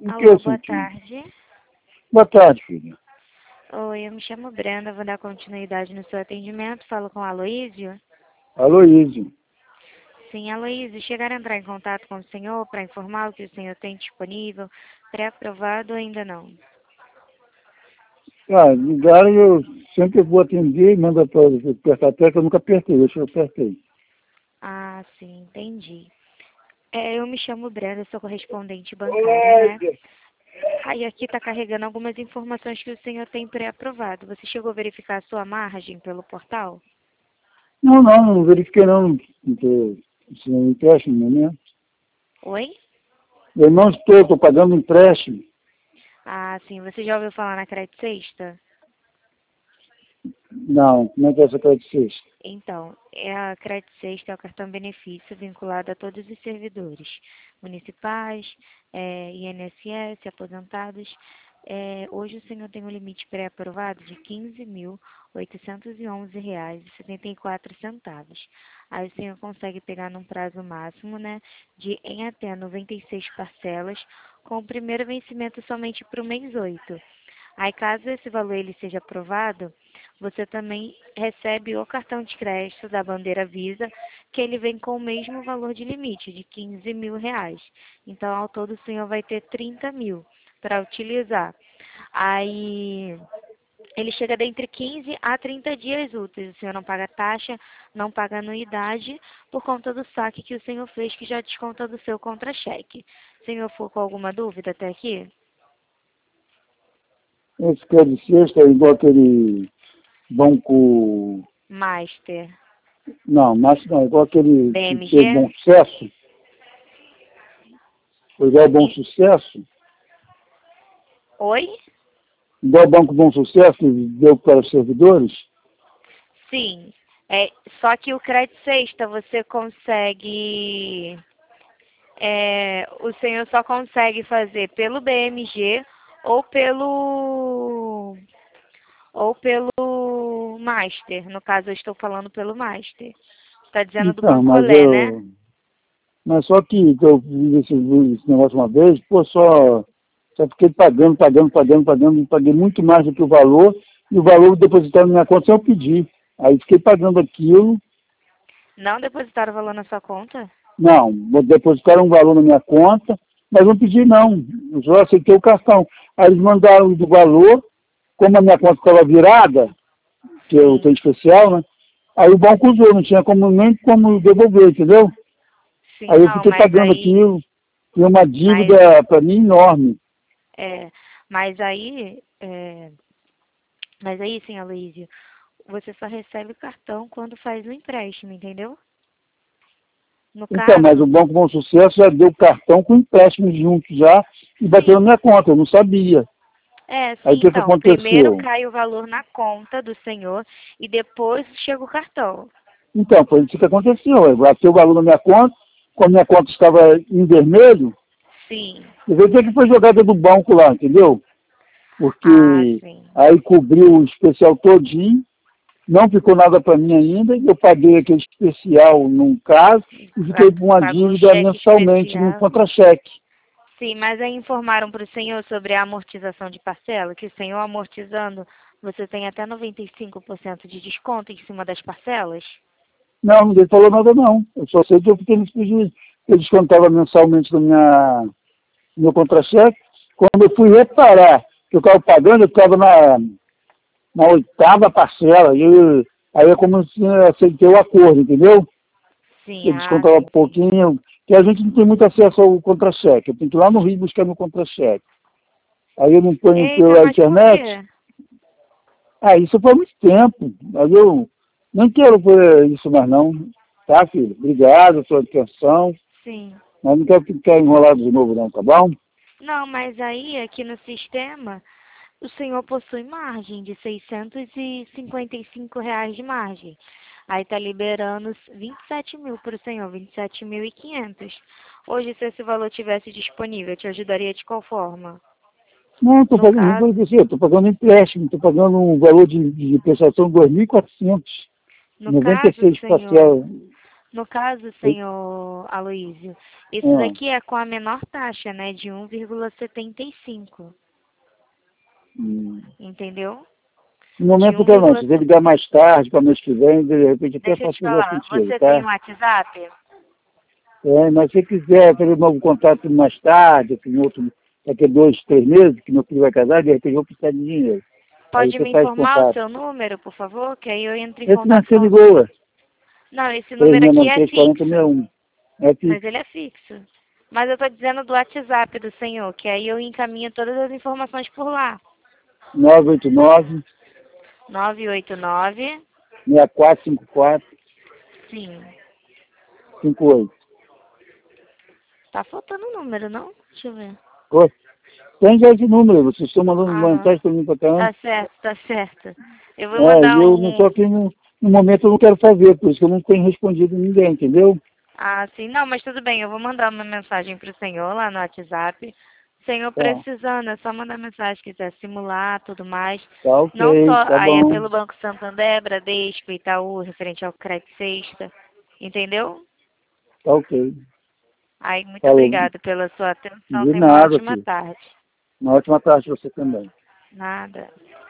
Em que Alô, boa sentido? tarde. Boa tarde, filha. Oi, eu me chamo Brenda, vou dar continuidade no seu atendimento. Falo com o Aloísio? Aloísio. Sim, Aloísio, chegaram a entrar em contato com o senhor para informar o que o senhor tem disponível, pré-aprovado ou ainda não? Ligaram e eu sempre vou atender e manda para apertar a tecla, eu nunca apertei, deixa eu apertei. Ah, sim, entendi. Eu me chamo Brenda, sou correspondente bancária, né? Aí aqui está carregando algumas informações que o senhor tem pré-aprovado. Você chegou a verificar a sua margem pelo portal? Não verifiquei não se não empréstimo no momento. Oi? Eu não estou pagando empréstimo. Ah, sim, você já ouviu falar na Crédito Sexta? Não, como é que é essa crédito sexta? Então, a Crédito Sexta é o cartão benefício vinculado a todos os servidores municipais, INSS, aposentados. Hoje o senhor tem um limite pré-aprovado de R$ 15.811,74. Aí o senhor consegue pegar num prazo máximo, né, de em até 96 parcelas, com o primeiro vencimento somente para o mês 8. Aí, caso esse valor ele seja aprovado, você também recebe o cartão de crédito da bandeira Visa, que ele vem com o mesmo valor de limite, de R$ 15.000. Então, ao todo, o senhor vai ter 30 mil para utilizar. Aí, ele chega dentre 15 a 30 dias úteis. O senhor não paga taxa, não paga anuidade, por conta do saque que o senhor fez, que já desconta do seu contra-cheque. O senhor ficou com alguma dúvida até aqui? Esse crédito sexta é igual aquele banco. Master. Não, mas não, é igual aquele que teve BMG? bom sucesso. Foi igual ao Bom E- Sucesso. Oi? Igual ao Banco Bom Sucesso que deu para os servidores. Sim. Só que o crédito sexta você consegue. O senhor só consegue fazer pelo BMG ou pelo Master. No caso, eu estou falando pelo Master. Está dizendo do Então, Bancolé, né? mas só que eu fiz esse negócio uma vez, só fiquei pagando, paguei muito mais do que o valor, e o valor depositado na minha conta sem eu pedir. Aí fiquei pagando aquilo, Não depositaram o valor na sua conta? não, depositaram um valor na minha conta, mas não pedi não, eu só aceitei o cartão. Aí eles mandaram do valor, como a minha conta estava virada, que eu Sim. tenho especial, né? Aí o banco usou, não tinha nem como devolver, entendeu? Sim, Aí eu não, fiquei pagando aquilo, e uma mas, dívida para mim enorme. é, mas aí, é, mas aí, sim, Aloysio, você só recebe o cartão quando faz o empréstimo, entendeu? No Então, mas o caso, Banco Bom Sucesso já deu cartão com empréstimo junto já e bateu na sim. minha conta, eu não sabia. Aí o Sim, que então, primeiro aconteceu? cai o valor na conta do senhor e depois chega o cartão. Então, foi isso que aconteceu. Bateu o valor na minha conta, como a minha conta estava em vermelho, Sim. eu vejo que foi jogada do banco lá, entendeu? Ah, Porque sim. aí cobriu o especial todinho, não ficou nada para mim ainda, e eu paguei aquele especial num caso e fiquei com uma Pagou o dívida cheque mensalmente no especial. contra-cheque. Sim, mas aí informaram para o senhor sobre a amortização de parcela, que o senhor amortizando, você tem até 95% de desconto em cima das parcelas? Não, ninguém falou nada não. Eu só sei que eu fiquei nesse prejuízo. Eu descontava mensalmente no meu contra-cheque. Quando eu fui reparar que eu estava pagando, eu estava na oitava parcela. Aí é como se eu aceitei o acordo, entendeu? Sim, Eu ah, descontava um sim, sim. pouquinho, que a gente não tem muito acesso ao contra-cheque. Eu tenho que ir lá no Rio buscar meu contra-cheque. Aí eu não ponho Eita, pela mas por internet. quê? Isso foi há muito tempo. Mas eu não quero por isso mais não. Tá, filho? Obrigado pela sua atenção. Sim. Mas não quero ficar enrolado de novo não, tá bom? Não, mas aí, aqui no sistema, o senhor possui margem de R$ 655 de margem. Aí tá liberando 27 mil para o senhor, 27.500. Hoje, se esse valor tivesse disponível, te ajudaria de qual forma? Não, estou No pagando, não caso, vou dizer, estou pagando empréstimo, estou pagando um valor de prestação de 2.400, no caso, 96 senhor, parcelas. No caso, senhor Aloísio, isso daqui é com a menor taxa, né? De 1,75. Entendeu? No momento que eu não, se você ligar mais tarde, para mês que vem, de repente até Deixa eu te posso ligar falar, contigo, você tá? tem um WhatsApp? Mas se quiser fazer um novo contrato mais tarde, assim, outro, daqui a 2, 3 meses, que meu filho vai casar, de repente eu vou precisar de dinheiro. Aí Pode você me faz informar o contato. seu número, por favor? Que aí eu entro em Esse não contato você com ligou, você. Não, esse número aqui é fixo. 369-340-61. É Mas fixo. ele é fixo. Mas eu tô dizendo do WhatsApp do senhor, que aí eu encaminho todas as informações por lá. 989 989. 6454 Sim. 58. Tá faltando o número, não? Deixa eu ver. Ô, tem já esse número, vocês estão mandando Ah, não. mensagem para mim para cá Tá antes. certo, tá certo. Eu vou E mandar eu não só que no momento eu não quero fazer, por isso que eu não tenho respondido ninguém, entendeu? Ah, sim. Não, mas tudo bem. Eu vou mandar uma mensagem pro senhor lá no WhatsApp. Senhor Tá, precisando, é só mandar mensagem, se quiser simular, tudo mais. tá Não ok, só, tá aí é bom. pelo Banco Santander, Bradesco, Itaú, referente ao crédito sexta. Entendeu? Tá ok. Aí, muito Falou. obrigada pela sua atenção. De Tenha uma nada, ótima filho. tarde. Uma ótima tarde pra você também. Nada.